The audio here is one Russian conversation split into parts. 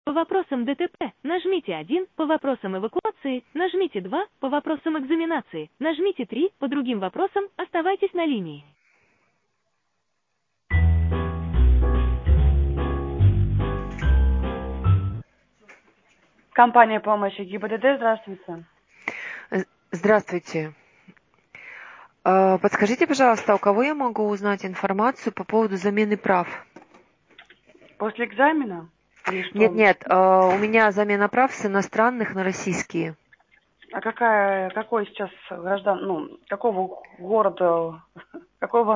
По вопросам ДТП нажмите 1, по вопросам эвакуации нажмите 2, по вопросам экзаменации нажмите 3, по другим вопросам оставайтесь на линии. Компания помощи ГИБДД, здравствуйте. Здравствуйте. Подскажите, пожалуйста, у кого я могу узнать информацию по поводу замены прав? После экзамена? Или что? Нет, у меня замена прав с иностранных на российские. А какой сейчас какого города, какого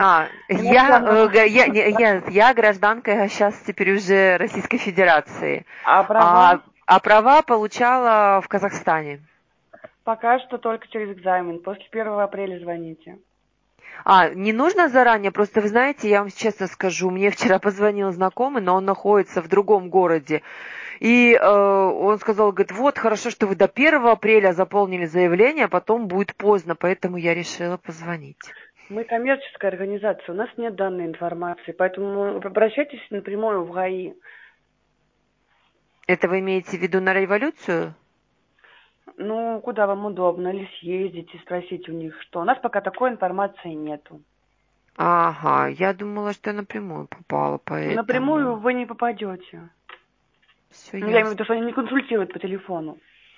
Я гражданка сейчас теперь уже Российской Федерации. А права? А права получала в Казахстане. Пока что только через экзамен. После 1 апреля звоните. Не нужно заранее, просто вы знаете, я вам честно скажу, мне вчера позвонил знакомый, но он находится в другом городе. И он сказал, говорит, вот, хорошо, что вы до 1 апреля заполнили заявление, а потом будет поздно, поэтому я решила позвонить. Мы коммерческая организация, у нас нет данной информации, поэтому обращайтесь напрямую в ГАИ. Это вы имеете в виду на революцию? Ну, куда вам удобно, или съездите, спросить у них, что. У нас пока такой информации нету. Ага, я думала, что я напрямую попала, поэтому... Напрямую вы не попадете. Все Я имею в ясно. виду, что они не консультируют по телефону.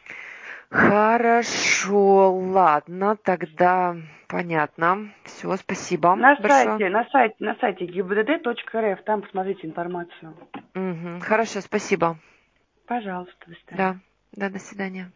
Хорошо, ладно, тогда понятно. Все, спасибо большое. На сайте gibdd.rf, там посмотрите информацию. Хорошо, спасибо. Пожалуйста, до свидания. Да, до свидания.